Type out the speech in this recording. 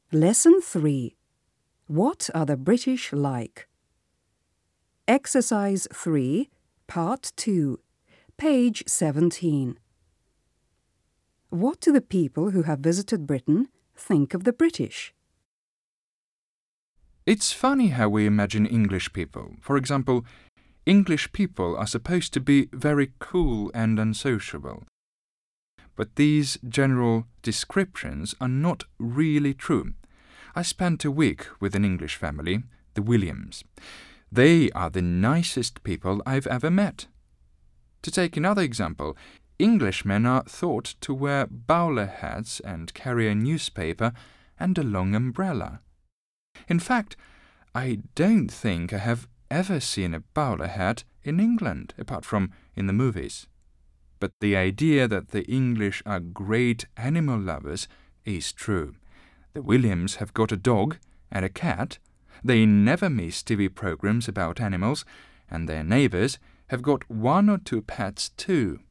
Lesson 3. What are the British like? Exercise 3, Part 2, page 17. What do the people who have visited Britain think of the British? It's funny how we imagine English people. For example, English people are supposed to be very cool and unsociable. But these general descriptions are not really true. I spent a week with an English family, the Williams. They are the nicest people I've ever met. To take another example, Englishmen are thought to wear bowler hats and carry a newspaper and a long umbrella. In fact, I don't think I have ever seen a bowler hat in England, apart from in the movies. But the idea that the English are great animal lovers is true. The Williams have got a dog and a cat. They never miss TV programs about animals, and their neighbours have got 1 or 2 pets too.